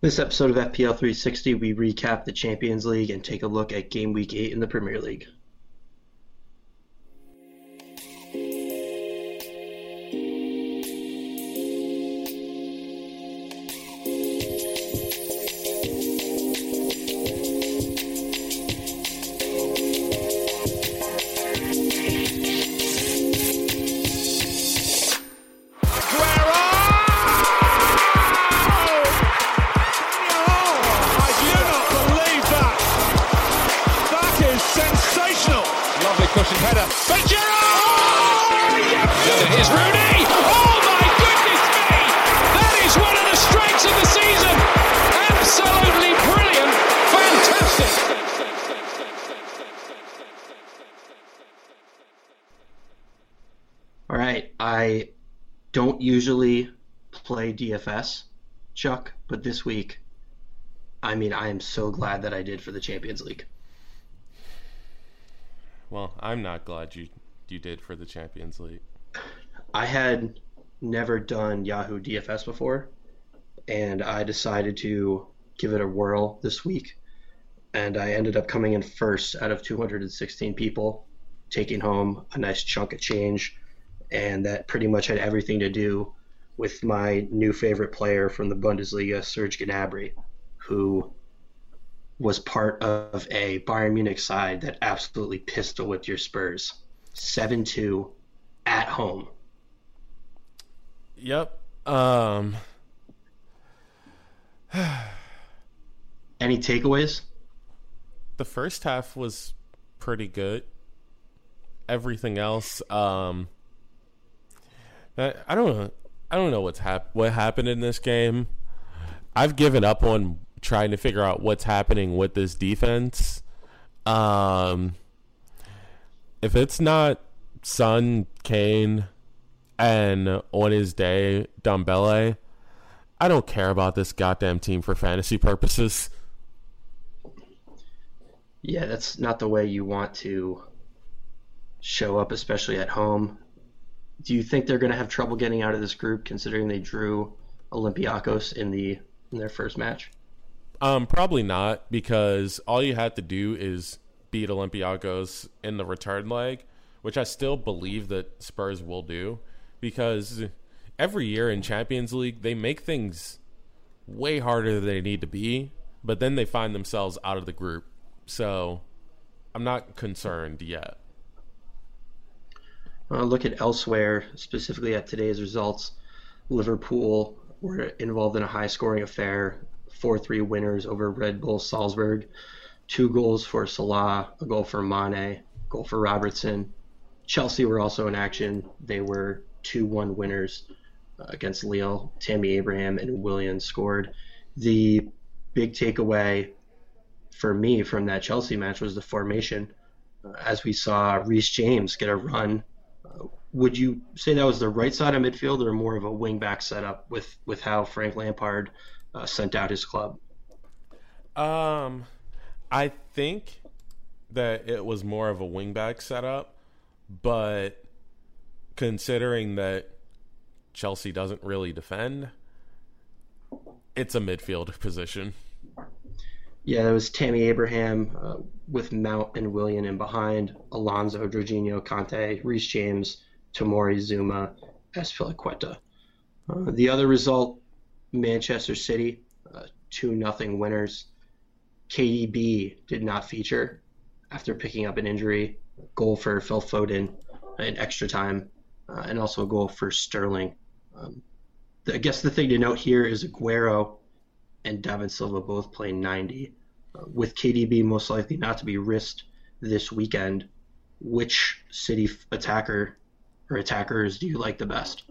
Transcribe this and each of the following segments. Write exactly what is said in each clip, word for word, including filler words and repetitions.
This episode of F P L three sixty, we recap the Champions League and take a look at Game Week eight in the Premier League. Cushion header. But Giroud! Yes! Here's Rooney! Oh my goodness me! That is one of the strikes of the season! Absolutely brilliant! Fantastic! All right, I don't usually play D F S, Chuck, but this week, I mean, I am so glad that I did for the Champions League. Well, I'm not glad you you did for the Champions League. I had never done Yahoo D F S before, and I decided to give it a whirl this week, and I ended up coming in first out of two hundred sixteen people, taking home a nice chunk of change, and that pretty much had everything to do with my new favorite player from the Bundesliga, Serge Gnabry, who was part of a Bayern Munich side that absolutely pistol whipped your Spurs. seven two at home. Yep. Um. Any takeaways? The first half was pretty good. Everything else, um, I, I don't know. I don't know what's hap- what happened in this game. I've given up on trying to figure out what's happening with this defense. Um, if it's not Son, Kane, and on his day, Dembele, I don't care about this goddamn team for fantasy purposes. Yeah, that's not the way you want to show up, especially at home. Do you think they're going to have trouble getting out of this group, considering they drew Olympiacos in the in their first match? Um, probably not, because all you had to do is beat Olympiacos in the return leg, which I still believe that Spurs will do, because every year in Champions League, they make things way harder than they need to be, but then they find themselves out of the group. So I'm not concerned yet. Uh, look at elsewhere, specifically at today's results. Liverpool were involved in a high-scoring affair, four three winners over Red Bull Salzburg. Two goals for Salah, a goal for Mane, a goal for Robertson. Chelsea were also in action. They were two one winners uh, against Lille. Tammy Abraham and Willian scored. The big takeaway for me from that Chelsea match was the formation. Uh, as we saw Reece James get a run, uh, would you say that was the right side of midfield or more of a wing-back setup with, with how Frank Lampard uh, sent out his club? Um, I think that it was more of a wing-back setup, but considering that Chelsea doesn't really defend, it's a midfield position. Yeah, that was Tammy Abraham uh, with Mount and Willian in behind, Alonso, Jorginho, Conte, Reece James, Tomori, Zuma, Azpilicueta. Uh, the other result, Manchester City, uh, two nothing winners. K D B did not feature after picking up an injury. Goal for Phil Foden in extra time, uh, and also a goal for Sterling. Um, I guess the thing to note here is Aguero and David Silva both play ninety. Uh, with K D B most likely not to be risked this weekend, which City attacker or attackers do you like the best?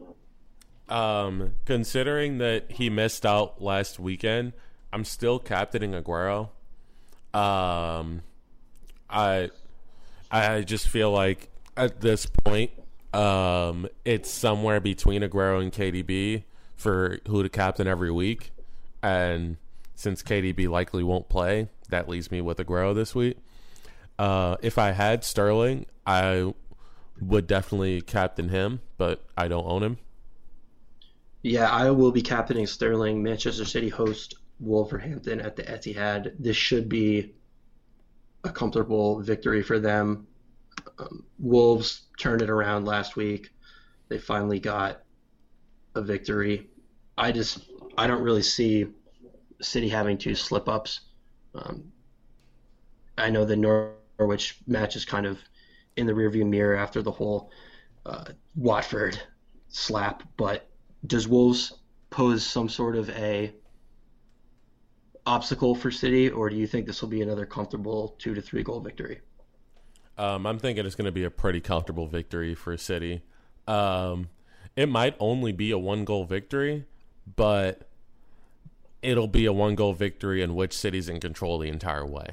Um, considering that he missed out last weekend, I'm still captaining Aguero. Um, I I just feel like at this point, um, it's somewhere between Aguero and K D B for who to captain every week. And since K D B likely won't play, that leaves me with Aguero this week. Uh, if I had Sterling, I would definitely captain him, but I don't own him. Yeah, I will be captaining Sterling. Manchester City host Wolverhampton at the Etihad. This should be a comfortable victory for them. Um, Wolves turned it around last week. They finally got a victory. I just I don't really see City having two slip-ups. Um, I know the Norwich match is kind of in the rearview mirror after the whole uh, Watford slap, but does Wolves pose some sort of a obstacle for City, or do you think this will be another comfortable two to three goal victory? Um, I'm thinking it's going to be a pretty comfortable victory for City. Um, it might only be a one goal victory, but it'll be a one goal victory in which City's in control the entire way.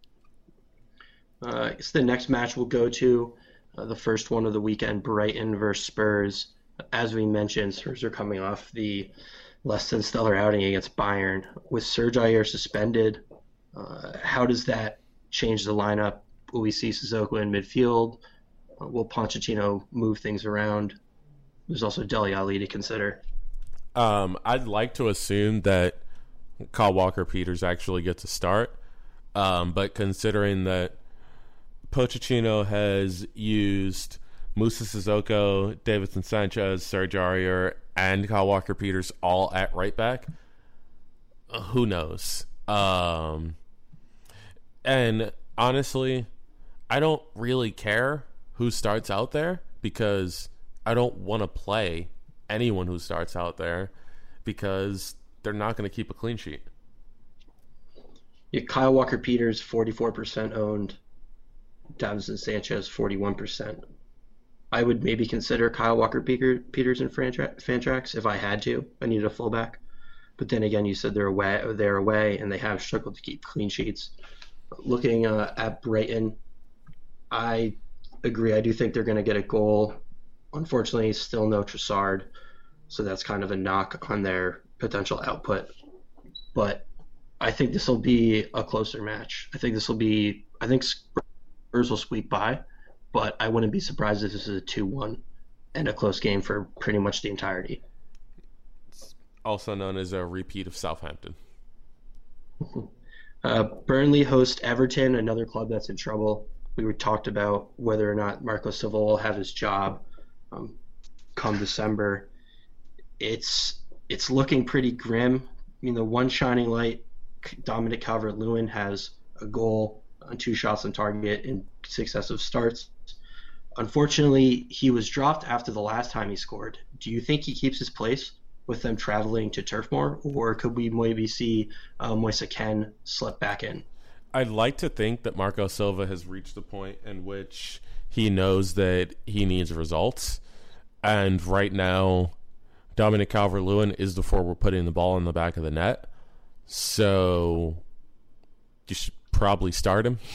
Uh, it's the next match we'll go to, uh, the first one of the weekend, Brighton versus Spurs. As we mentioned, Spurs are coming off the less than stellar outing against Bayern. With Serge Aurier suspended, uh, how does that change the lineup? Will we see Sissoko in midfield? Uh, will Pochettino move things around? There's also Dele Alli to consider. Um, I'd like to assume that Kyle Walker-Peters actually gets a start, um, but considering that Pochettino has used Moussa Sissoko, Davinson Sanchez, Serge Aurier, and Kyle Walker-Peters all at right back, who knows? Um, and honestly, I don't really care who starts out there because I don't want to play anyone who starts out there because they're not going to keep a clean sheet. Yeah, Kyle Walker-Peters, forty-four percent owned. Davinson Sanchez, forty-one percent. I would maybe consider Kyle Walker-Peters in Fantrax if I had to. I needed a fullback. But then again, you said they're away, they're away and they have struggled to keep clean sheets. Looking uh, at Brighton, I agree. I do think they're going to get a goal. Unfortunately, still no Trossard, so that's kind of a knock on their potential output. But I think this will be a closer match. I think this will be – I think Spurs will squeak by, but I wouldn't be surprised if this is a two one and a close game for pretty much the entirety. It's also known as a repeat of Southampton. Uh, Burnley host Everton, another club that's in trouble. We were talked about whether or not Marco Silva will have his job um, come December. It's it's looking pretty grim. I mean, the one shining light, Dominic Calvert-Lewin has a goal on two shots on target in successive starts. Unfortunately, he was dropped after the last time he scored. Do you think he keeps his place with them traveling to Turf Moor, or could we maybe see uh, Moise Kean slip back in? I'd like to think that Marco Silva has reached the point in which he knows that he needs results. And right now, Dominic Calvert-Lewin is the forward putting the ball in the back of the net. So you should probably start him.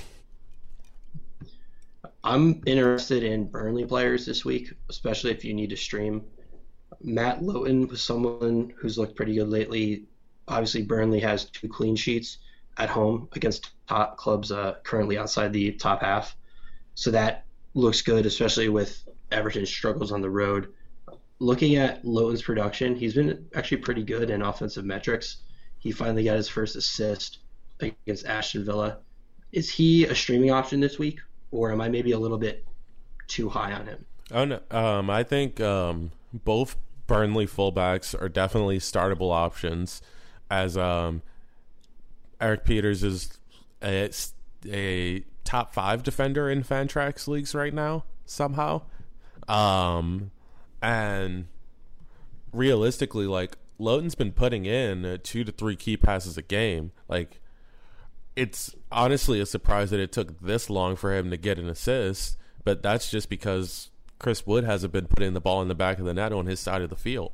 I'm interested in Burnley players this week, especially if you need to stream. Matt Lowton was someone who's looked pretty good lately. Obviously, Burnley has two clean sheets at home against top clubs uh, currently outside the top half. So that looks good, especially with Everton's struggles on the road. Looking at Lowton's production, he's been actually pretty good in offensive metrics. He finally got his first assist against Aston Villa. Is he a streaming option this week, or am I maybe a little bit too high on him? Oh no, um, I think um, both Burnley fullbacks are definitely startable options, as um, Eric Peters is a, a top five defender in Fantrax leagues right now somehow, um, and realistically, like Lowton's been putting in two to three key passes a game. Like, it's honestly a surprise that it took this long for him to get an assist, but that's just because Chris Wood hasn't been putting the ball in the back of the net on his side of the field.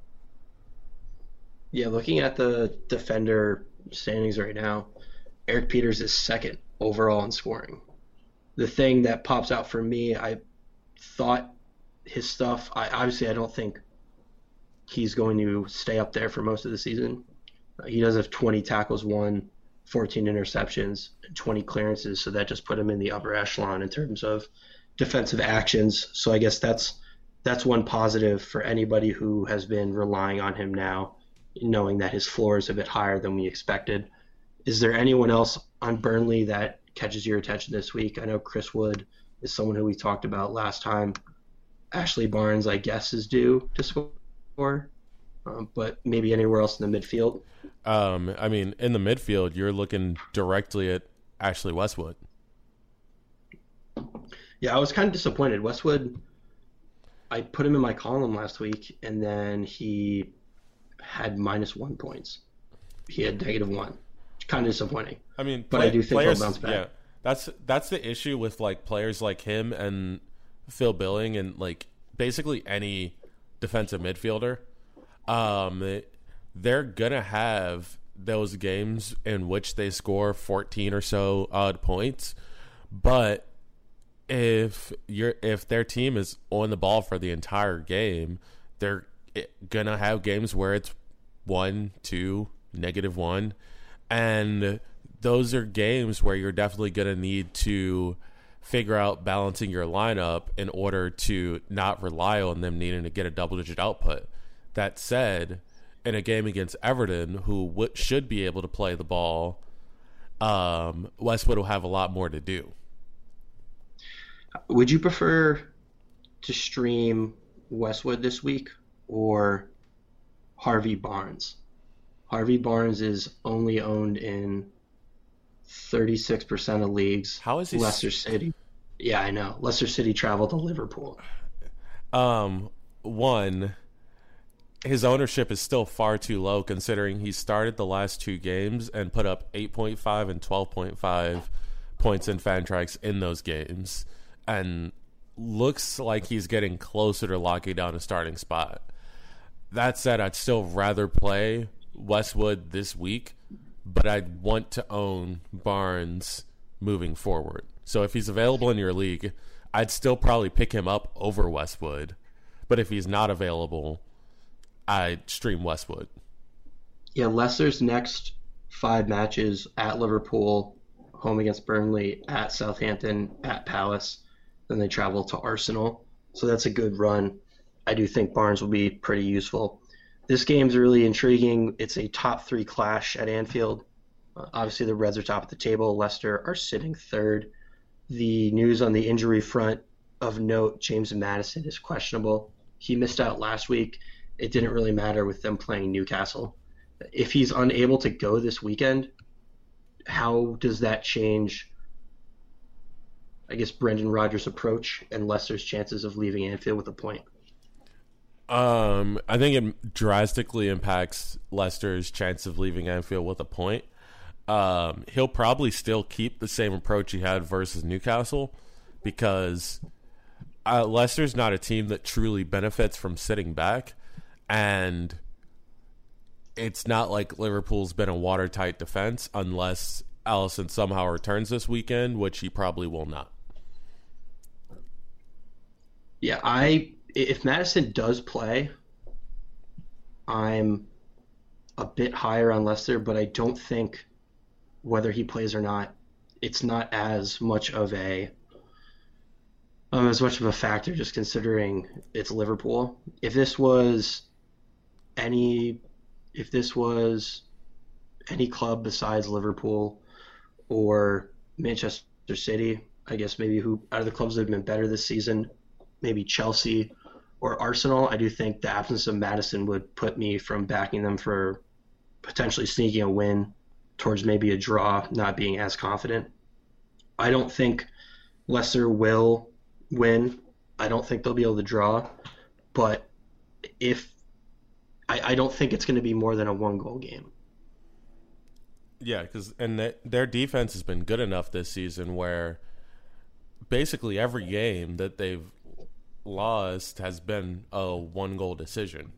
Yeah, looking at the defender standings right now, Eric Peters is second overall in scoring. The thing that pops out for me, I thought his stuff, I obviously I don't think he's going to stay up there for most of the season. Uh, he does have twenty tackles won, fourteen interceptions, and twenty clearances, so that just put him in the upper echelon in terms of defensive actions. So I guess that's that's one positive for anybody who has been relying on him now knowing that his floor is a bit higher than we expected. Is there anyone else on Burnley that catches your attention this week? I know Chris Wood is someone who we talked about last time. Ashley Barnes, I guess, is due to score, um, but maybe anywhere else in the midfield. Um, I mean, in the midfield, you're looking directly at Ashley Westwood. Yeah, I was kind of disappointed. Westwood, I put him in my column last week, and then he had minus one points. He had negative one. Kind of disappointing. I mean, but play, I do think players, he'll bounce back. Yeah, that's that's the issue with like players like him and Phil Billing and like basically any defensive midfielder. Um, they're gonna have those games in which they score fourteen or so odd points, but if you're if their team is on the ball for the entire game, they're gonna have games where it's one, two, negative one. And those are games where you're definitely going to need to figure out balancing your lineup in order to not rely on them needing to get a double-digit output. That said, in a game against Everton, who w- should be able to play the ball, um, Westwood will have a lot more to do. Would you prefer to stream Westwood this week or Harvey Barnes? Harvey Barnes is only owned in thirty-six percent of leagues. How is he? Leicester City. Yeah, I know. Leicester City traveled to Liverpool. Um, one, his ownership is still far too low considering he started the last two games and put up eight point five and twelve point five points in Fantrax in those games, and looks like he's getting closer to locking down a starting spot. That said, I'd still rather play Westwood this week, but I'd want to own Barnes moving forward. So if he's available in your league, I'd still probably pick him up over Westwood. But if he's not available, I'd stream Westwood. Yeah, Leicester's next five matches at Liverpool, home against Burnley, at Southampton, at Palace. Then they travel to Arsenal. So that's a good run. I do think Barnes will be pretty useful. This game's really intriguing. It's a top three clash at Anfield. Uh, obviously, the Reds are top of the table. Leicester are sitting third. The news on the injury front of note, James Maddison is questionable. He missed out last week. It didn't really matter with them playing Newcastle. If he's unable to go this weekend, how does that change, I guess, Brendan Rodgers' approach and Leicester's chances of leaving Anfield with a point? Um, I think it drastically impacts Leicester's chance of leaving Anfield with a point. Um, he'll probably still keep the same approach he had versus Newcastle because uh, Leicester's not a team that truly benefits from sitting back, and it's not like Liverpool's been a watertight defense unless Alisson somehow returns this weekend, which he probably will not. Yeah, I if Maddison does play, I'm a bit higher on Leicester, but I don't think whether he plays or not, it's not as much of a um, as much of a factor, just considering it's Liverpool. If this was any if this was any club besides Liverpool or Manchester City, I guess maybe who out of the clubs that have been better this season, maybe Chelsea or Arsenal, I do think the absence of Maddison would put me from backing them for potentially sneaking a win towards maybe a draw, not being as confident. I don't think Leicester will win. I don't think they'll be able to draw. But if I, I don't think it's going to be more than a one-goal game. Yeah, because and th- their defense has been good enough this season where basically every game that they've lost has been a one-goal decision.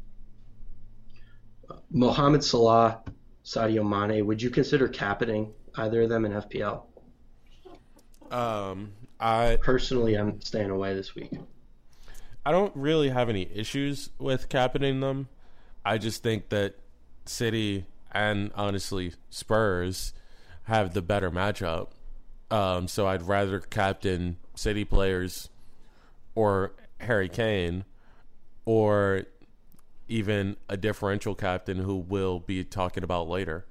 Mohamed Salah, Sadio Mane, would you consider captaining either of them in F P L? Um, I Personally, I'm staying away this week. I don't really have any issues with captaining them. I just think that City and honestly Spurs have the better matchup. Um, so I'd rather captain City players or Harry Kane or even a differential captain who we'll be talking about later.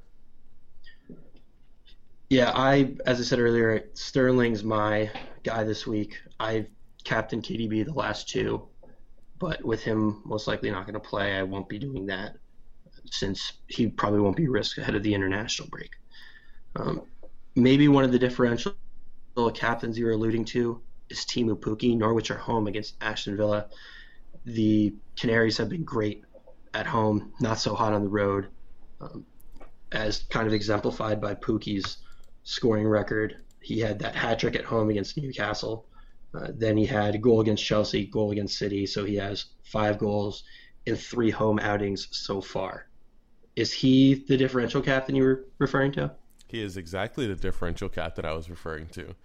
Yeah, I, as I said earlier, Sterling's my guy this week. I've captained K D B the last two, but with him most likely not going to play, I won't be doing that since he probably won't be risked ahead of the international break. Um, maybe one of the differential captains you were alluding to is Teemu Pukki. Norwich are home against Aston Villa. The Canaries have been great at home, not so hot on the road, um, as kind of exemplified by Pukki's scoring record. He had that hat trick at home against Newcastle. Uh, then he had a goal against Chelsea, goal against City. So he has five goals in three home outings so far. Is he the differential captain you were referring to? He is exactly the differential captain I was referring to.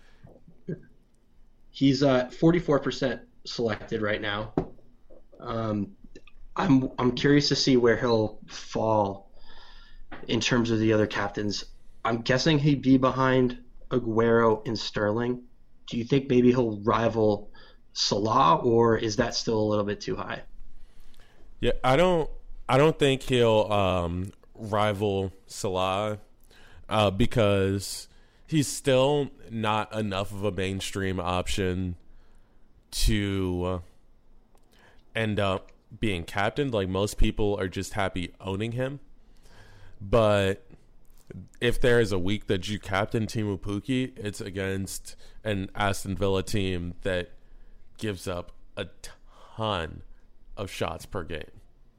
He's uh, forty-four percent selected right now. Um, I'm I'm curious to see where he'll fall in terms of the other captains. I'm guessing he'd be behind Aguero and Sterling. Do you think maybe he'll rival Salah, or is that still a little bit too high? Yeah, I don't I don't think he'll um, rival Salah uh, because he's still not enough of a mainstream option to uh, end up being captained. Like, most people are just happy owning him. But if there is a week that you captain Teemu Pukki, it's against an Aston Villa team that gives up a ton of shots per game.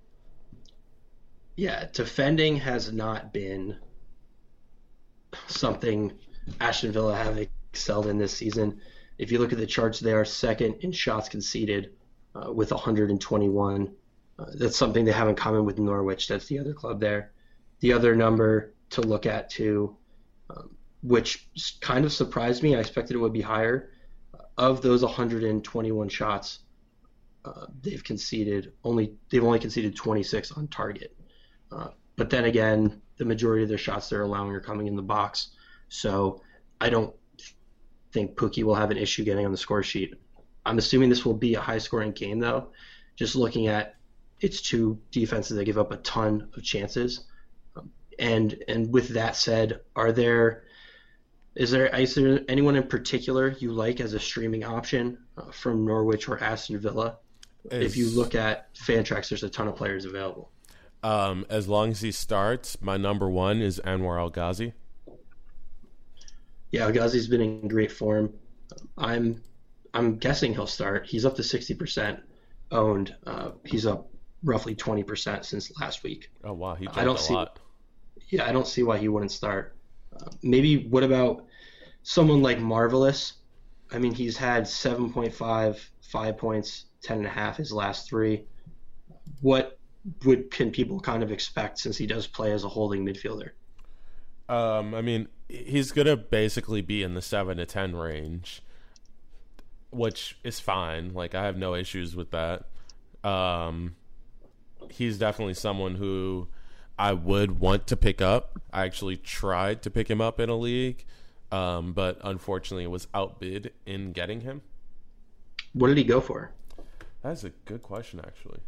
Yeah, defending has not been something Aston Villa have excelled in this season. If you look at the charts, they are second in shots conceded uh, with one hundred twenty-one. Uh, that's something they have in common with Norwich. That's the other club there. The other number to look at too, um, which kind of surprised me. I expected it would be higher. Of those one hundred twenty-one shots, uh, they've conceded only they've only conceded twenty-six on target. Uh, but then again, the majority of their shots they're allowing are coming in the box. So I don't think Pukki will have an issue getting on the score sheet. I'm assuming this will be a high-scoring game, though. Just looking at its two defenses that give up a ton of chances. Um, and and with that said, are there is there is there anyone in particular you like as a streaming option uh, from Norwich or Aston Villa? Is, if you look at Fantrax, there's a ton of players available. Um, as long as he starts, my number one is Anwar El Ghazi. Yeah, El Ghazi's been in great form. I'm I'm guessing he'll start. He's up to sixty percent owned. Uh, he's up roughly twenty percent since last week. Oh, wow. He jumped I don't a see, lot. Yeah, I don't see why he wouldn't start. Uh, maybe what about someone like Marvelous? I mean, he's had seven point five, five points, ten and a half his last three. What would can people kind of expect since he does play as a holding midfielder? Um, I mean, he's going to basically be in the seven to ten range, which is fine. Like, I have no issues with that. Um, he's definitely someone who I would want to pick up. I actually tried to pick him up in a league, um, but unfortunately was outbid in getting him. What did he go for? That's a good question, actually.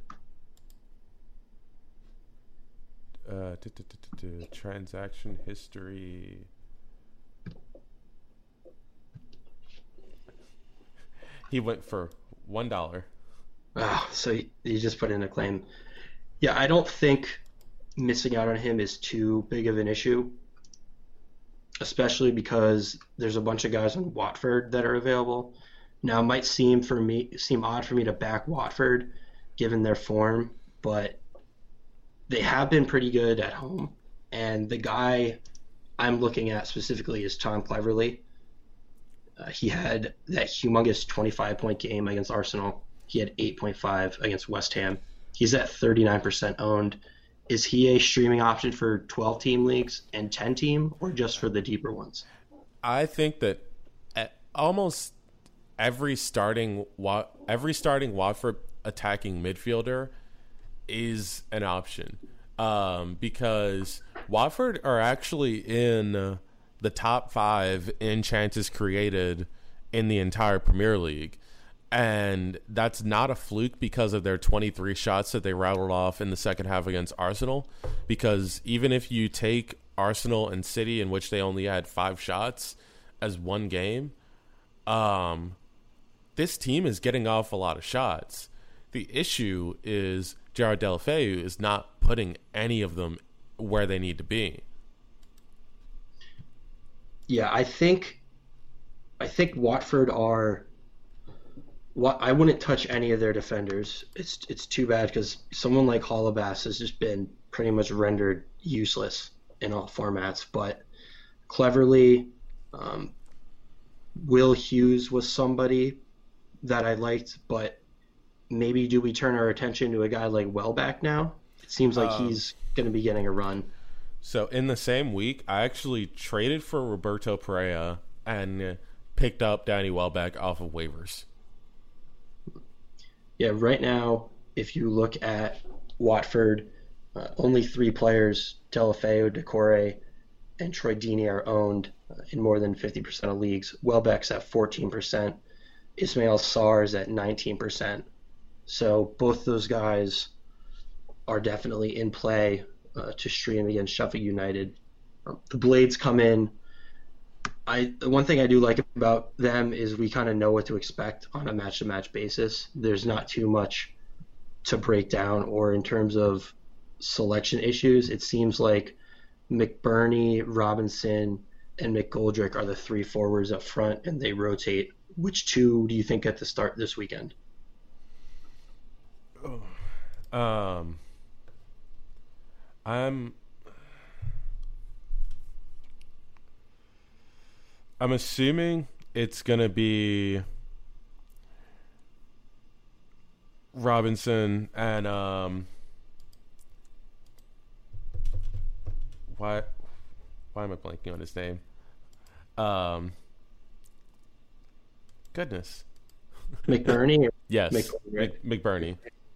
Uh, t- t- t- t- t- transaction history. He went for one dollar. Oh, so he, he just put in a claim. Yeah, I don't think missing out on him is too big of an issue, especially because there's a bunch of guys on Watford that are available. Now, it might seem for me seem odd for me to back Watford given their form, but they have been pretty good at home. And the guy I'm looking at specifically is Tom Cleverley. Uh, he had that humongous twenty-five point game against Arsenal. He had eight point five against West Ham. He's at thirty-nine percent owned. Is he a streaming option for twelve-team leagues and ten-team, or just for the deeper ones? I think that at almost every starting every starting Watford attacking midfielder is an option, um, because Watford are actually in the top five in chances created in the entire Premier League. And that's not a fluke because of their twenty-three shots that they rattled off in the second half against Arsenal. Because even if you take Arsenal and City, in which they only had five shots, as one game, um, this team is getting off a lot of shots. The issue is Jared Deulofeu is not putting any of them where they need to be. Yeah, I think I think Watford are. Well, I wouldn't touch any of their defenders. It's it's too bad because someone like Holebas has just been pretty much rendered useless in all formats. But cleverly, um, Will Hughes was somebody that I liked, but maybe do we turn our attention to a guy like Welbeck now? It seems like um, he's going to be getting a run. So in the same week, I actually traded for Roberto Pereira and picked up Danny Welbeck off of waivers. Yeah, right now, if you look at Watford, uh, only three players, Deulofeu, Decore, and Troy Deeney, are owned uh, in more than fifty percent of leagues. Welbeck's at fourteen percent. Ismail Sarr is at nineteen percent. So both those guys are definitely in play uh, to stream against Sheffield United. Um, the Blades come in. I the one thing I do like about them is we kind of know what to expect on a match-to-match basis. There's not too much to break down, or in terms of selection issues, it seems like McBurney, Robinson, and McGoldrick are the three forwards up front, and they rotate. Which two do you think get to start this weekend? Um, I'm. I'm assuming it's going to be Robinson and um why why am I blanking on his name? Um goodness. McBurney? Yes. McBurney. Mc, McBurney.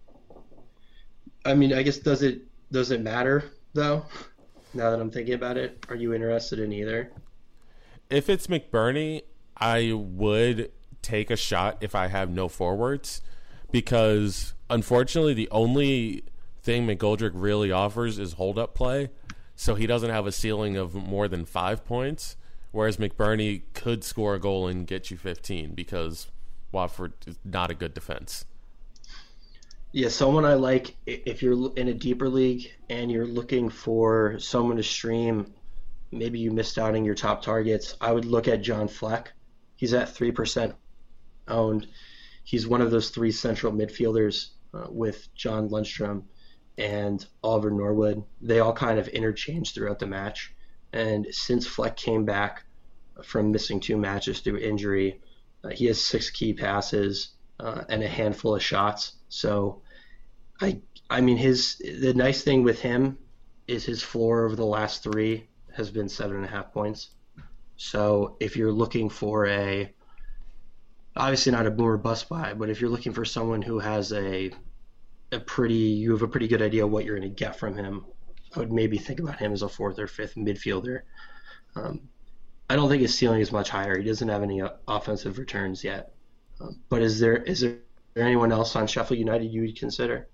I mean, I guess does it does it matter though? Now that I'm thinking about it, are you interested in either? If it's McBurney, I would take a shot if I have no forwards, because unfortunately the only thing McGoldrick really offers is hold-up play, so he doesn't have a ceiling of more than five points, whereas McBurney could score a goal and get you fifteen because Watford is not a good defense. Yeah, someone I like, if you're in a deeper league and you're looking for someone to stream, maybe you missed out on your top targets, I would look at John Fleck. He's at three percent owned. He's one of those three central midfielders uh, with John Lundstrom and Oliver Norwood. They all kind of interchange throughout the match. And since Fleck came back from missing two matches through injury, uh, he has six key passes uh, and a handful of shots. So, I I mean, his the nice thing with him is his floor over the last three has been seven and a half points. So if you're looking for a, obviously not a boom or bust buy, but if you're looking for someone who has a, a pretty, you have a pretty good idea what you're going to get from him, I would maybe think about him as a fourth or fifth midfielder. Um, I don't think his ceiling is much higher. He doesn't have any offensive returns yet. Um, but is there is there anyone else on Sheffield United you would consider?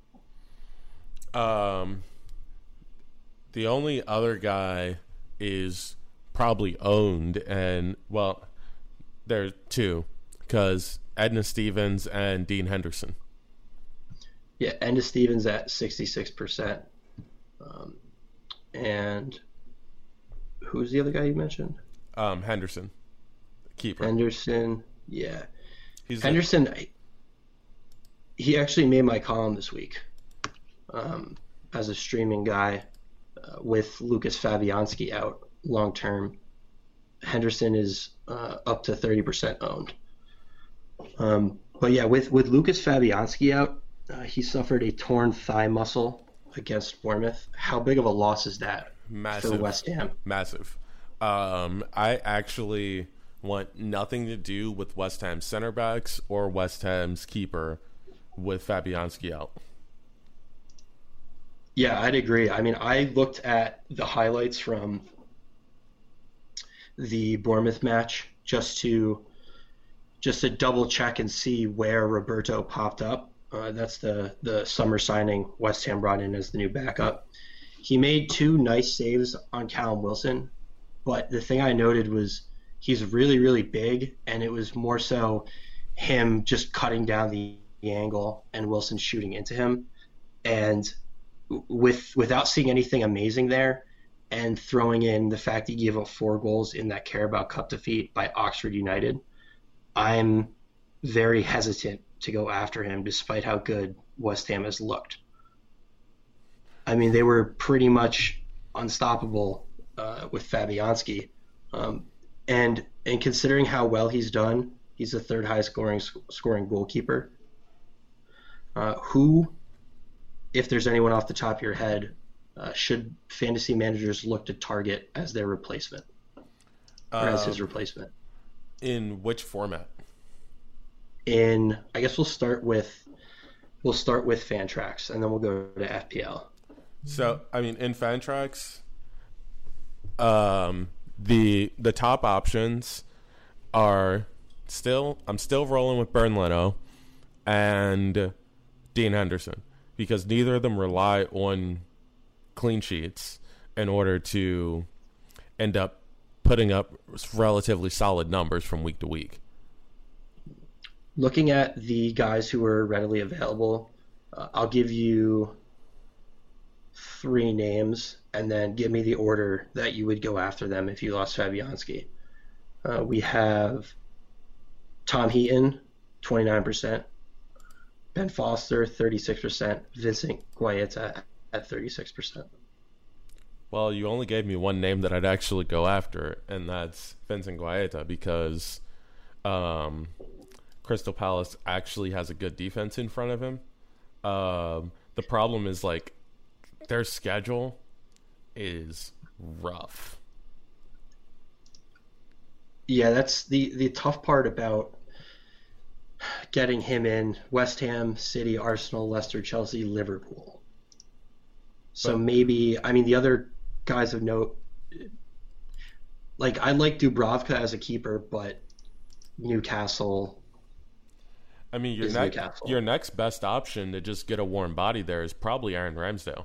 Um, the only other guy is probably owned, and well, there are two, because Edna Stevens and Dean Henderson. Yeah, Edna Stevens at sixty-six percent. Um, and who's the other guy you mentioned? Um, Henderson, keeper. Henderson, yeah. He's Henderson, a... he actually made my column this week um, as a streaming guy. Uh, with Lucas Fabianski out long term, Henderson is uh, up to thirty percent owned. Um, but yeah, with, with Lucas Fabianski out, uh, he suffered a torn thigh muscle against Bournemouth. How big of a loss is that Massive. for West Ham? Massive. Um, I actually want nothing to do with West Ham's center backs or West Ham's keeper with Fabianski out. Yeah, I'd agree. I mean, I looked at the highlights from the Bournemouth match just to just to double check and see where Roberto popped up. Uh, that's the, the summer signing West Ham brought in as the new backup. He made two nice saves on Callum Wilson, but the thing I noted was he's really, really big, and it was more so him just cutting down the, the angle and Wilson shooting into him. And with without seeing anything amazing there, and throwing in the fact he gave up four goals in that Carabao Cup defeat by Oxford United, I'm very hesitant to go after him despite how good West Ham has looked. I mean, they were pretty much unstoppable uh, with Fabianski. Um, and and considering how well he's done, he's the third highest scoring scoring goalkeeper. Uh, who, if there's anyone off the top of your head, uh, should fantasy managers look to target as their replacement? Or um, as his replacement? In which format? In, I guess we'll start with we'll start with Fantrax, and then we'll go to F P L. So, I mean, in Fantrax, um, the the top options are still I'm still rolling with Bernd Leno and Dean Henderson, because neither of them rely on clean sheets in order to end up putting up relatively solid numbers from week to week. Looking at the guys who are readily available, uh, I'll give you three names and then give me the order that you would go after them if you lost Fabianski. Uh, we have Tom Heaton, twenty-nine percent. Ben Foster, thirty-six percent. Vincent Guaita at thirty-six percent. Well, you only gave me one name that I'd actually go after, and that's Vincent Guaita, because um, Crystal Palace actually has a good defense in front of him. Um, the problem is, like, their schedule is rough. Yeah, that's the, the tough part about getting him in. West Ham, City, Arsenal, Leicester, Chelsea, Liverpool. So but, maybe, I mean, the other guys of note, like, I like Dubravka as a keeper, but Newcastle... I mean, your, ne- your next best option to just get a warm body there is probably Aaron Ramsdale.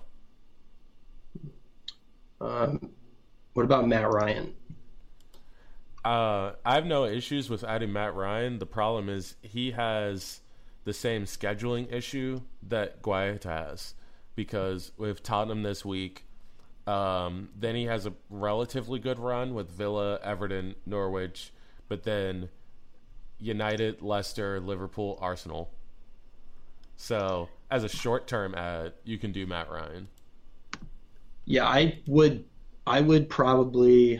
Um, what about Matt Ryan? Uh, I have no issues with adding Matt Ryan. The problem is he has the same scheduling issue that Guaita has, because with Tottenham this week, um, then he has a relatively good run with Villa, Everton, Norwich, but then United, Leicester, Liverpool, Arsenal. So as a short-term ad, you can do Matt Ryan. Yeah, I would. I would probably.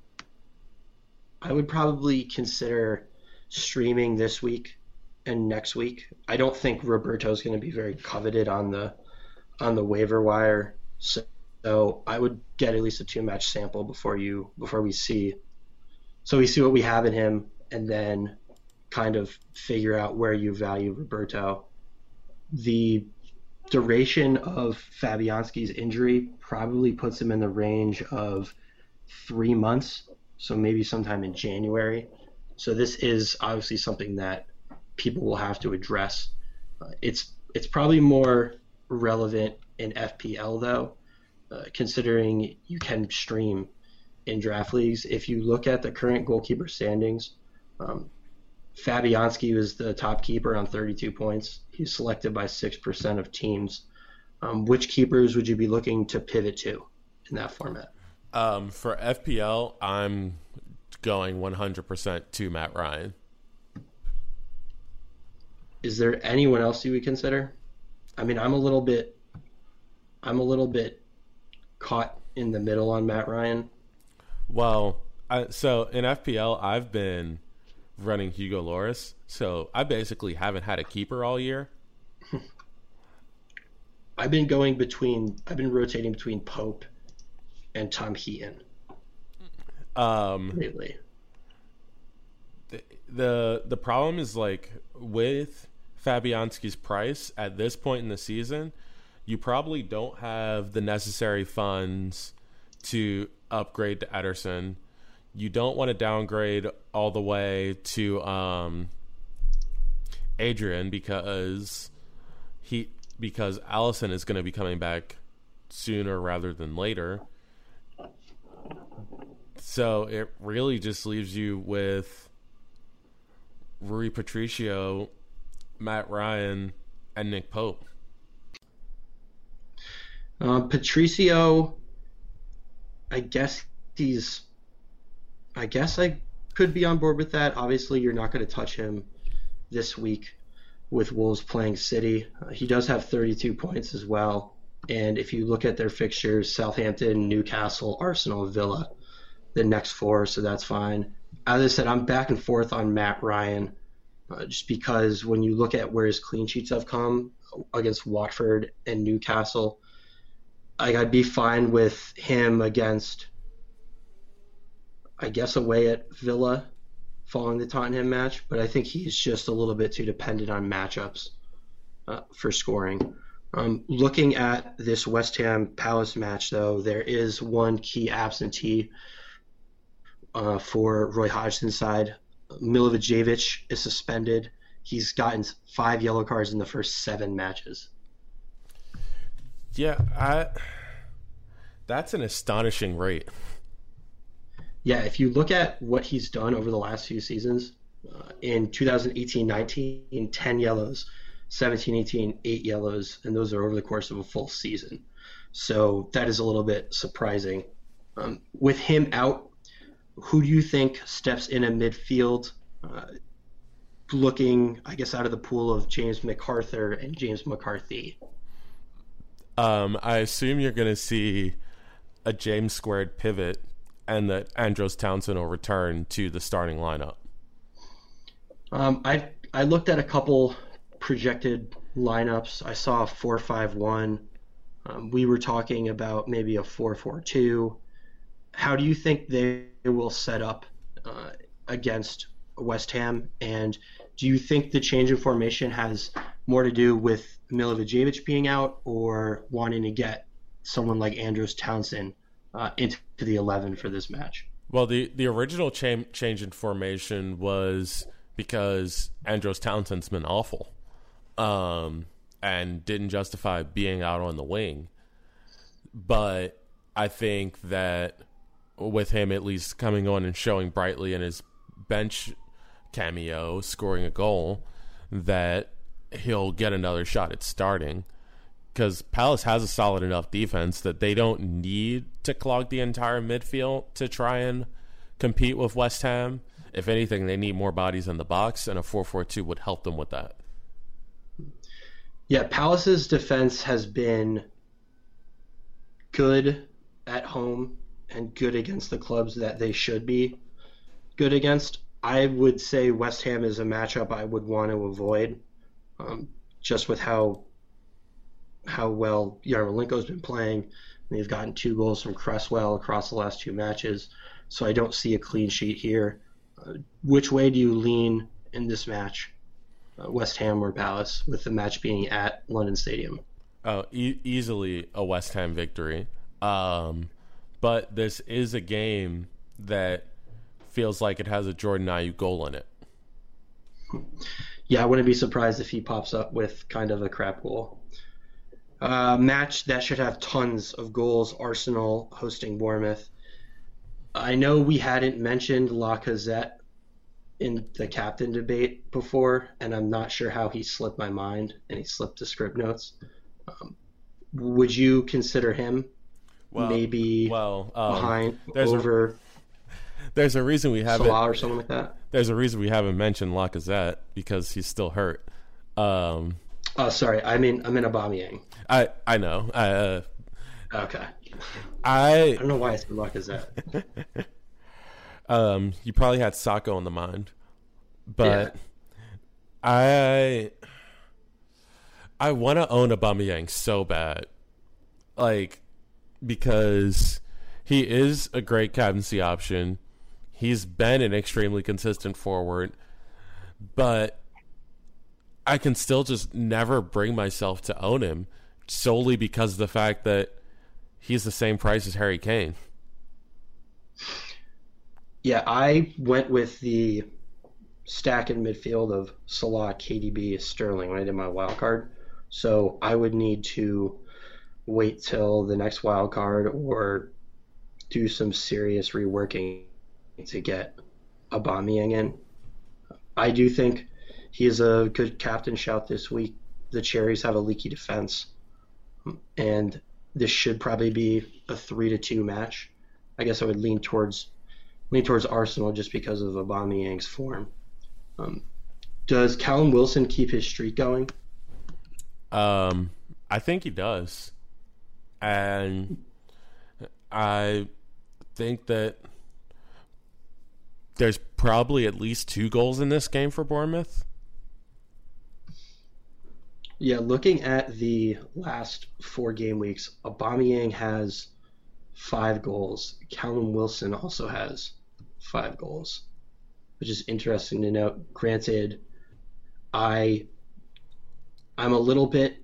I would probably consider streaming this week and next week. I don't think Roberto's going to be very coveted on the on the waiver wire, so, so I would get at least a two-match sample before you before we see. So we see what we have in him, and then kind of figure out where you value Roberto. The duration of Fabianski's injury probably puts him in the range of three months, so maybe sometime in January. So this is obviously something that people will have to address. Uh, it's it's probably more relevant in F P L, though, uh, considering you can stream in draft leagues. If you look at the current goalkeeper standings, um, Fabianski was the top keeper on thirty-two points. He's selected by six percent of teams. Um, which keepers would you be looking to pivot to in that format? Um, for F P L, I'm going one hundred percent to Matt Ryan. Is there anyone else you would consider? I mean, I'm a little bit, I'm a little bit caught in the middle on Matt Ryan. Well, I, so in F P L, I've been running Hugo Lloris, so I basically haven't had a keeper all year. I've been going between, I've been rotating between Pope and Tom Heaton um, lately. The, the the problem is, like, with Fabianski's price at this point in the season, you probably don't have the necessary funds to upgrade to Ederson. You don't want to downgrade all the way to um, Adrian because he because Allison is going to be coming back sooner rather than later. So it really just leaves you with Rui Patricio, Matt Ryan, and Nick Pope. Uh, Patricio, I guess he's, I guess I could be on board with that. Obviously, you're not going to touch him this week with Wolves playing City. Uh, he does have thirty-two points as well. And if you look at their fixtures, Southampton, Newcastle, Arsenal, Villa, the next four, so that's fine. As I said, I'm back and forth on Matt Ryan, uh, just because when you look at where his clean sheets have come against Watford and Newcastle, like I'd be fine with him against, I guess, away at Villa following the Tottenham match, but I think he's just a little bit too dependent on matchups uh, for scoring. Um, looking at this West Ham Palace match, though, there is one key absentee uh, for Roy Hodgson's side. Milivojevic is suspended. He's gotten five yellow cards in the first seven matches. Yeah, I, that's an astonishing rate. Yeah, if you look at what he's done over the last few seasons, uh, in twenty eighteen nineteen, ten yellows, seventeen eighteen, eight yellows, and those are over the course of a full season. So that is a little bit surprising. Um, with him out, who do you think steps in a midfield, uh, looking, I guess, out of the pool of James McArthur and James McCarthy? Um, I assume you're going to see a James squared pivot and that Andros Townsend will return to the starting lineup. Um, I I looked at a couple projected lineups. I saw a four five one. Um, we were talking about maybe a four four two. How do you think they will set up uh, against West Ham? And do you think the change in formation has more to do with Milivojevic being out or wanting to get someone like Andros Townsend uh, into the eleven for this match? Well, the, the original cha- change in formation was because Andros Townsend's been awful um, and didn't justify being out on the wing. But I think that with him at least coming on and showing brightly in his bench cameo, scoring a goal, that he'll get another shot at starting, because Palace has a solid enough defense that they don't need to clog the entire midfield to try and compete with West Ham. If anything, they need more bodies in the box, and a four four two would help them with that. Yeah, Palace's defense has been good at home and good against the clubs that they should be good against. I would say West Ham is a matchup I would want to avoid, um, just with how how well Yarmolenko's been playing. They've gotten two goals from Cresswell across the last two matches, so I don't see a clean sheet here. Uh, which way do you lean in this match, uh, West Ham or Palace, with the match being at London Stadium? Oh, e- easily a West Ham victory. Um, but this is a game that feels like it has a Jordan Ayew goal in it. Yeah, I wouldn't be surprised if he pops up with kind of a crap goal. Uh, match that should have tons of goals, Arsenal hosting Bournemouth. I know we hadn't mentioned Lacazette in the captain debate before, and I'm not sure how he slipped my mind and he slipped the script notes. Um, would you consider him well, maybe well, um, behind there's over a, there's a reason we haven't Salah or something like that? There's a reason we haven't mentioned Lacazette, because he's still hurt. Um, oh, sorry. I mean, I'm in Aubameyang. I I know. I, uh, okay. I I don't know why I said Lacazette. um, you probably had Sacco on the mind, but Yeah. I I want to own Aubameyang so bad, like, because he is a great captaincy option. He's been an extremely consistent forward, but I can still just never bring myself to own him, solely because of the fact that he's the same price as Harry Kane. Yeah, I went with the stack in midfield of Salah, K D B, Sterling when I did my wild card. So I would need to wait till the next wild card or do some serious reworking to get Aubameyang in. I do think he is a good captain shout this week. The Cherries have a leaky defense, and this should probably be a three to two match. I guess I would lean towards lean towards Arsenal just because of Aubameyang's form. Um, does Callum Wilson keep his streak going? Um, I think he does, and I think that there's probably at least two goals in this game for Bournemouth. Yeah, looking at the last four game weeks, Aubameyang has five goals. Callum Wilson also has five goals, which is interesting to note. Granted, I I'm a little bit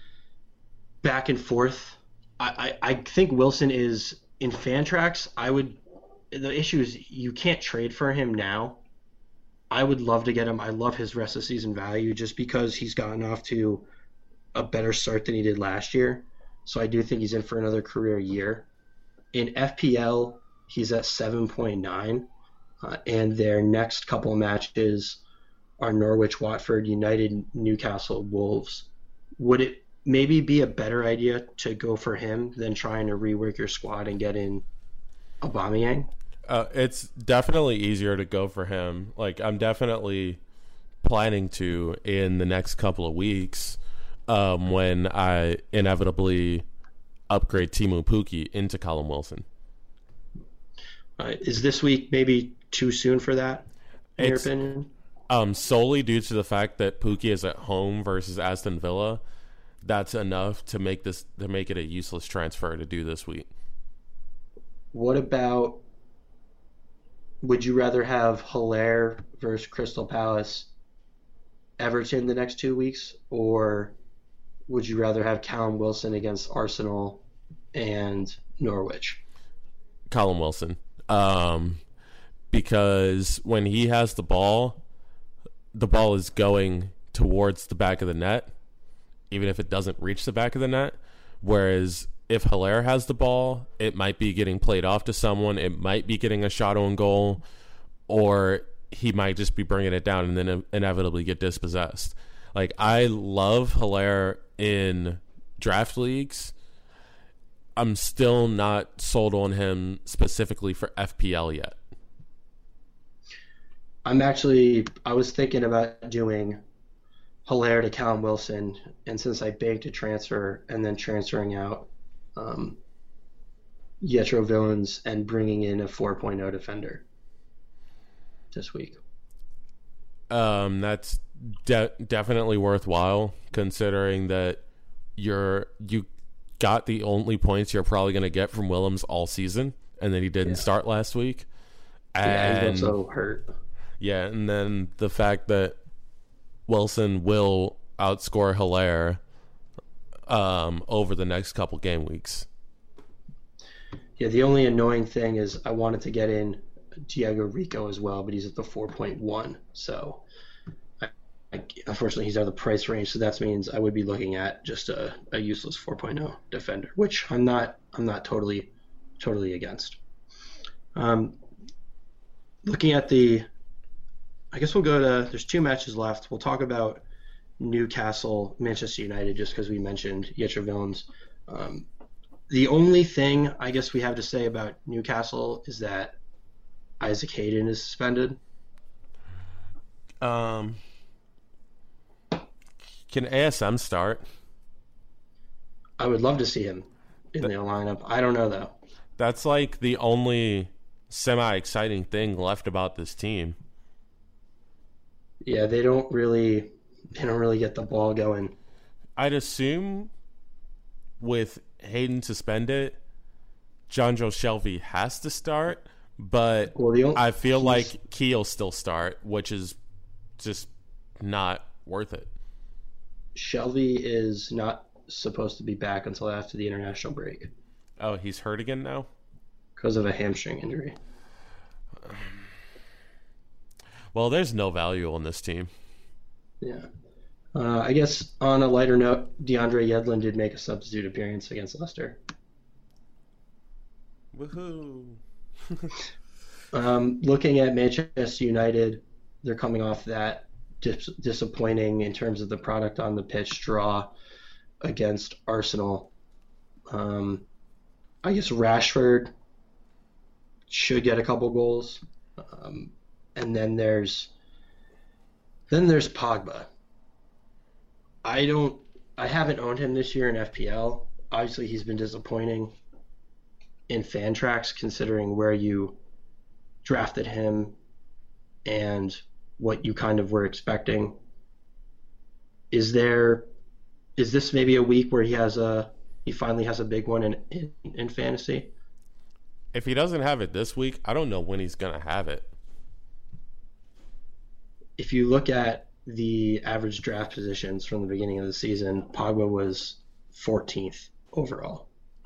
back and forth. I, I, I think Wilson is in Fantrax. I would the issue is you can't trade for him now. I would love to get him. I love his rest of season value just because he's gotten off to a better start than he did last year. So I do think he's in for another career year. In F P L, he's at seven point nine, uh, and their next couple of matches are Norwich, Watford, United, Newcastle, Wolves. Would it maybe be a better idea to go for him than trying to rework your squad and get in Aubameyang? Uh, it's definitely easier to go for him. Like, I'm definitely planning to in the next couple of weeks um, when I inevitably upgrade Timu Pukki into Callum Wilson. Uh, is this week maybe too soon for that, in It's- your opinion? Um, solely due to the fact that Pukki is at home versus Aston Villa, that's enough to make this to make it a useless transfer to do this week. What about, would you rather have Haller versus Crystal Palace, Everton the next two weeks, or would you rather have Callum Wilson against Arsenal and Norwich? Callum Wilson, um, because when he has the ball, the ball is going towards the back of the net, even if it doesn't reach the back of the net. Whereas if Haller has the ball, it might be getting played off to someone, it might be getting a shot on goal, or he might just be bringing it down and then inevitably get dispossessed. Like, I love Haller in draft leagues. I'm still not sold on him specifically for F P L yet. I'm actually, I was thinking about doing Haller to Callum Wilson, and since I banked a transfer and then transferring out um, Yetro Villains and bringing in a four point oh defender this week. Um, that's de- definitely worthwhile, considering that you're you got the only points you're probably going to get from Willems all season, and then he didn't Yeah. start last week. And Yeah, he's also hurt. yeah, and then the fact that Wilson will outscore Haller um, over the next couple game weeks. Yeah, the only annoying thing is I wanted to get in Diego Rico as well, but he's at the four point one. So, I, I, unfortunately, he's out of the price range. So that means I would be looking at just a, a useless four point oh defender, which I'm not. I'm not totally, totally against. Um, looking at the, I guess we'll go to. There's two matches left. We'll talk about Newcastle, Manchester United, just because we mentioned Yetro Villains. Um, the only thing I guess we have to say about Newcastle is that Isaac Hayden is suspended. Um, can A S M start? I would love to see him in the lineup. I don't know though. That's like the only semi-exciting thing left about this team. Yeah, they don't really, they don't really get the ball going. I'd assume with Hayden suspended, Jonjo Shelvey has to start, but Well, the only, I feel he's- like Key'll still start, which is just not worth it. Shelby is not supposed to be back until after the international break Oh, he's hurt again now? because of a hamstring injury. well, there's no value on this team. Yeah. Uh, I guess on a lighter note, DeAndre Yedlin did make a substitute appearance against Leicester. Woohoo! um, looking at Manchester United, they're coming off that dis- disappointing in terms of the product on the pitch draw against Arsenal. Um, I guess Rashford should get a couple goals, um, and then there's then there's Pogba. I don't. I haven't owned him this year in F P L. Obviously, he's been disappointing in Fantrax, considering where you drafted him and what you kind of were expecting. Is there? Is this maybe a week where he has a? He finally has a big one in in, in fantasy? If he doesn't have it this week, I don't know when he's gonna have it. If you look at the average draft positions from the beginning of the season, Pogba was fourteenth overall.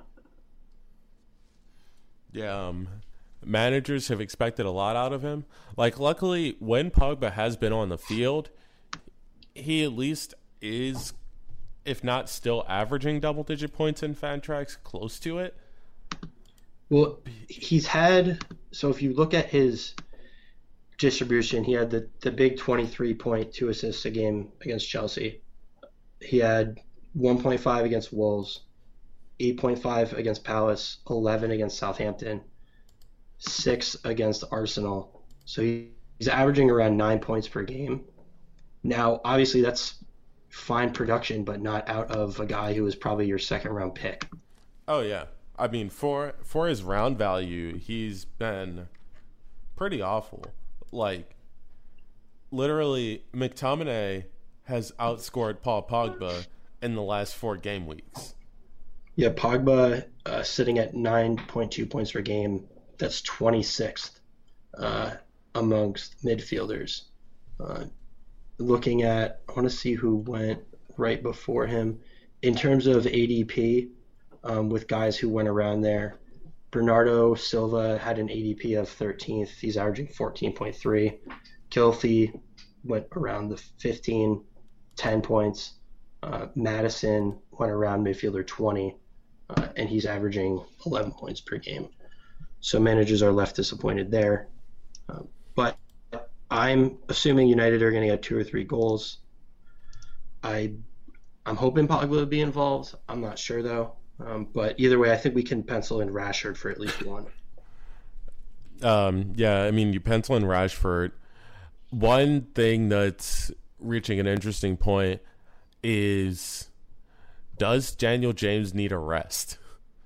Yeah, um, managers have expected a lot out of him. Like, luckily, when Pogba has been on the field, he at least is, if not still averaging double-digit points in Fantrax, close to it. Well, he's had, so if you look at his distribution, he had the, the big twenty-three point two assists a game against Chelsea. He had one point five against Wolves, eight point five against Palace, eleven against Southampton, six against Arsenal. So he, he's averaging around nine points per game. Now, obviously, that's fine production, but not out of a guy who was probably your second round pick. Oh, yeah. I mean, for for his round value, he's been pretty awful. Like, literally, McTominay has outscored Paul Pogba in the last four game weeks. Yeah, Pogba uh, sitting at nine point two points per game. That's twenty-sixth uh, amongst midfielders. Uh, looking at, I want to see who went right before him. In terms of A D P, um, with guys who went around there, Bernardo Silva had an A D P of thirteenth. He's averaging fourteen point three. Gylfi went around the fifteen, ten points. Uh, Madison went around midfielder twenty, uh, and he's averaging eleven points per game. So managers are left disappointed there. Uh, but I'm assuming United are going to get two or three goals. I, I'm hoping Pogba will be involved. I'm not sure, though. Um, but either way, I think we can pencil in Rashford for at least one. Um, yeah, I mean, you pencil in Rashford. One thing that's reaching an interesting point is, does Daniel James need a rest?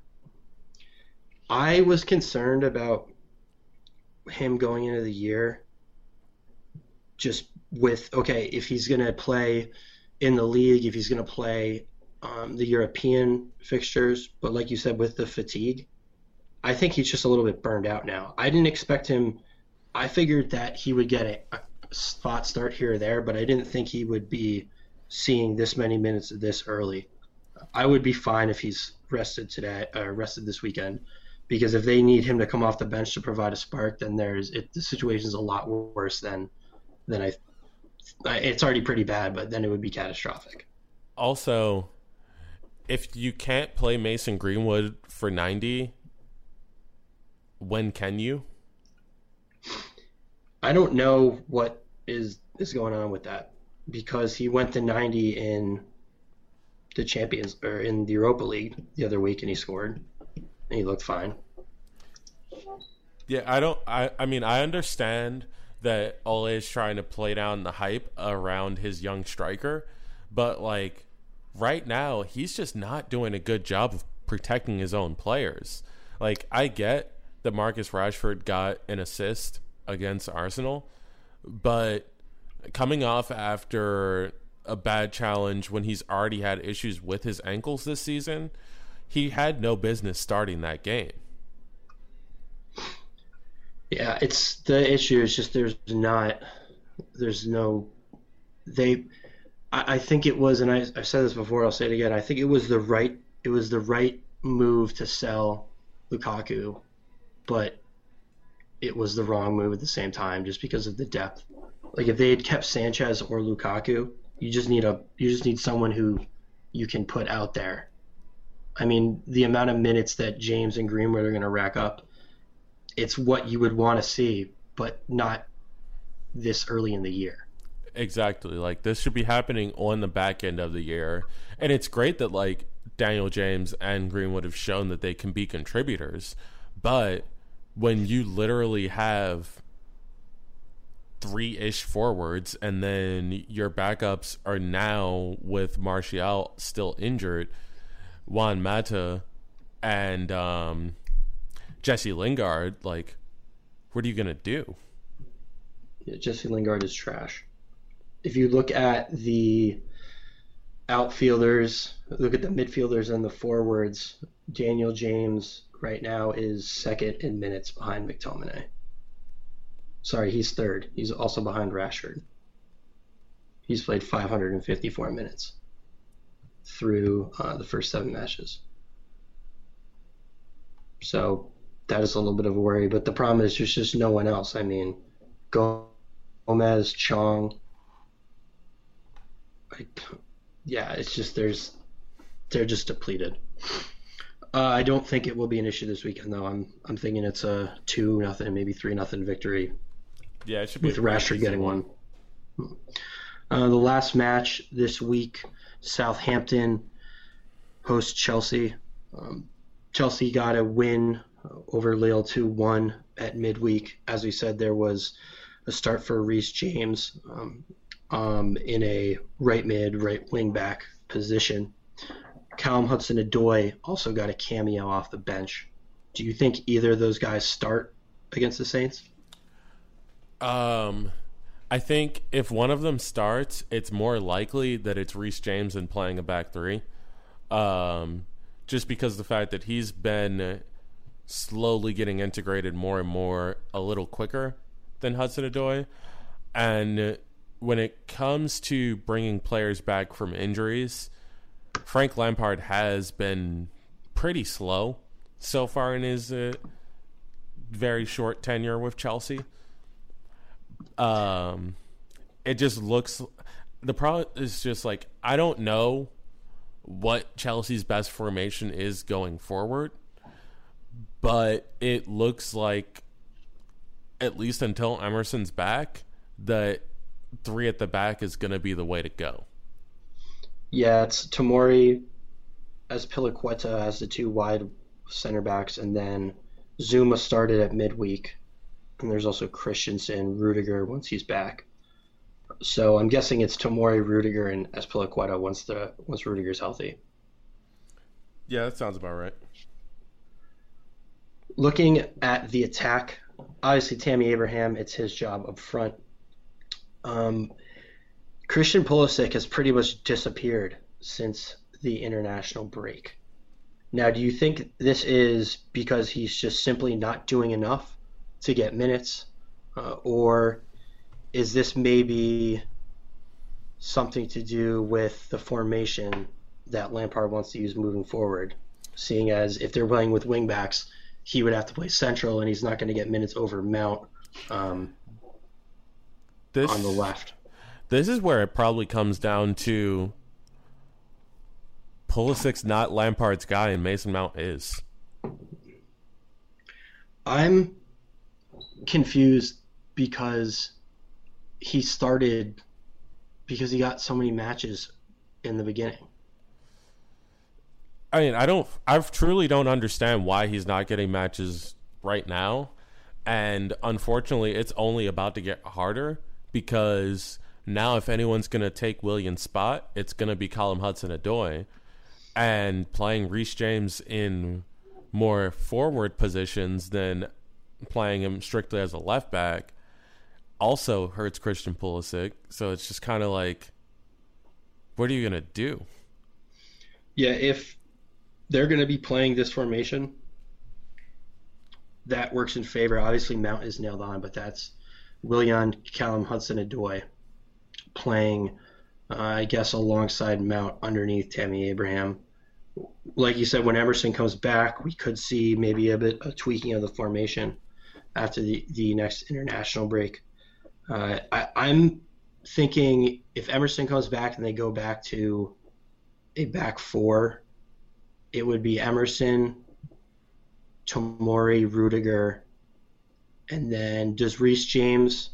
I was concerned about him going into the year just with, okay, if he's going to play in the league, if he's going to play um, the European fixtures, but like you said, with the fatigue, I think he's just a little bit burned out now. I didn't expect him. I figured that he would get a, a spot start here or there, but I didn't think he would be seeing this many minutes this early. I would be fine if he's rested today, uh, rested this weekend, because if they need him to come off the bench to provide a spark, then there's it, the situation's a lot worse than than I. It's already pretty bad, but then it would be catastrophic. Also, if you can't play Mason Greenwood for ninety, when can you? I don't know what is is going on with that, because he went to ninety in the Champions or in the Europa League the other week and he scored and he looked fine. Yeah, I don't I, I mean I understand that Ole is trying to play down the hype around his young striker, but like right now he's just not doing a good job of protecting his own players. Like, I get that Marcus Rashford got an assist against Arsenal, but coming off after a bad challenge when he's already had issues with his ankles this season, he had no business starting that game. Yeah, it's the issue is just there's not there's no they I, I think it was, and I, I've said this before, I'll say it again, I think it was the right it was the right move to sell Lukaku, but it was the wrong move at the same time just because of the depth Like if they had kept Sanchez or Lukaku, you just need a you just need someone who you can put out there. I mean, the amount of minutes that James and Greenwood are going to rack up, it's what you would want to see, but not this early in the year. Exactly. Like this should be happening on the back end of the year. And it's great that like Daniel James and Greenwood have shown that they can be contributors. But when you literally have three-ish forwards and then your backups are now with Martial still injured, Juan Mata and um, Jesse Lingard, like, what are you going to do? Yeah, Jesse Lingard is trash. If you look at the outfielders, look at the midfielders and the forwards, Daniel James right now is second in minutes behind McTominay. Sorry, he's third. He's also behind Rashford. He's played five hundred fifty-four minutes through uh, the first seven matches. So that is a little bit of a worry. But the problem is there's just no one else. I mean, Gomez, Chong. Like, yeah, it's just there's they're just depleted. Uh, I don't think it will be an issue this weekend, though. I'm I'm thinking it's a two nothing, maybe three nothing victory. Yeah, it should be with Rashford getting one. Uh, the last match this week, Southampton hosts Chelsea. Um, Chelsea got a win over Lille two one at midweek. As we said, there was a start for Reece James um, um, in a right mid, right wing back position. Callum Hudson-Odoi also got a cameo off the bench. Do you think either of those guys start against the Saints? Um, I think if one of them starts, it's more likely that it's Reece James and playing a back three. Um, just because of the fact that he's been slowly getting integrated more and more a little quicker than Hudson-Odoi. And when it comes to bringing players back from injuries, Frank Lampard has been pretty slow so far in his uh, very short tenure with Chelsea. Um, it just looks the problem is just like I don't know what Chelsea's best formation is going forward, but it looks like at least until Emerson's back, that three at the back is going to be the way to go. Yeah, it's Tomori as Piliqueta as the two wide center backs, and then Zuma started at midweek. And there's also Christensen, Rudiger once he's back. So I'm guessing it's Tomori, Rudiger, and Azpilicueta once the once Rudiger's healthy. Yeah, that sounds about right. Looking at the attack, obviously Tammy Abraham, it's his job up front. Um, Christian Pulisic has pretty much disappeared since the international break. Now, do you think this is because he's just simply not doing enough to get minutes, uh, or is this maybe something to do with the formation that Lampard wants to use moving forward, seeing as if they're playing with wingbacks, he would have to play central and he's not going to get minutes over Mount um, this, on the left. This is where it probably comes down to Pulisic's not Lampard's guy and Mason Mount is. I'm confused because he started because he got so many matches in the beginning. I mean, I don't I truly don't understand why he's not getting matches right now. And unfortunately, it's only about to get harder because now if anyone's going to take Willian's spot, it's going to be Callum Hudson-Odoi. And playing Reece James in more forward positions than playing him strictly as a left back also hurts Christian Pulisic. So it's just kind of like, what are you going to do? Yeah, if they're going to be playing this formation, that works in favor. Obviously, Mount is nailed on, but that's Willian, Callum Hudson-Odoi playing, uh, I guess, alongside Mount underneath Tammy Abraham. Like you said, when Emerson comes back, we could see maybe a bit of tweaking of the formation after the, the next international break. Uh, I, I'm thinking if Emerson comes back and they go back to a back four, it would be Emerson, Tomori, Rudiger, and then does Reece James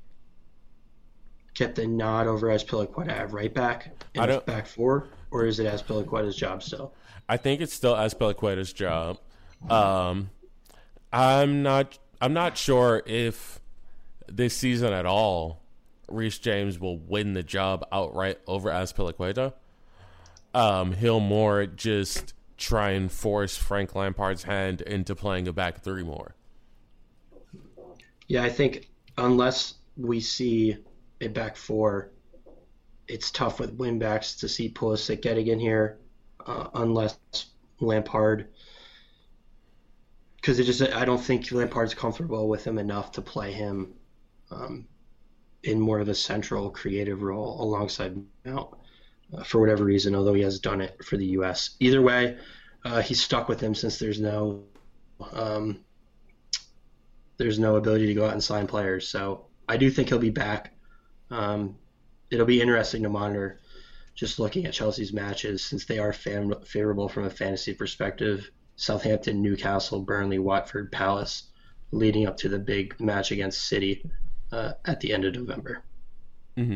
get the nod over Azpilicueta at right back in I the don't- back four, or is it Azpilicueta's job still? I think it's still Azpilicueta's job. Um, I'm not. I'm not sure if this season at all, Reece James will win the job outright over Azpilicueta. Um, he'll more just try and force Frank Lampard's hand into playing a back three more. Yeah, I think unless we see a back four, it's tough with win backs to see Pulisic getting in here, uh, unless Lampard, because it just I don't think Lampard's comfortable with him enough to play him um, in more of a central creative role alongside Mount uh, for whatever reason. Although he has done it for the U S. Either way, uh, he's stuck with him since there's no um, there's no ability to go out and sign players. So I do think he'll be back. Um, it'll be interesting to monitor just looking at Chelsea's matches since they are fam- favorable from a fantasy perspective. Southampton, Newcastle, Burnley, Watford, Palace, leading up to the big match against City uh, at the end of November. Mm-hmm.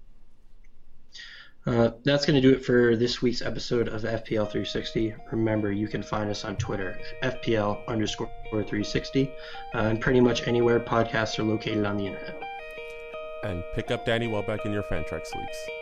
Uh, that's going to do it for this week's episode of F P L three sixty. Remember, you can find us on Twitter, F P L underscore three sixty, uh, and pretty much anywhere podcasts are located on the internet. And pick up Danny Welbeck in your Fantrax leagues.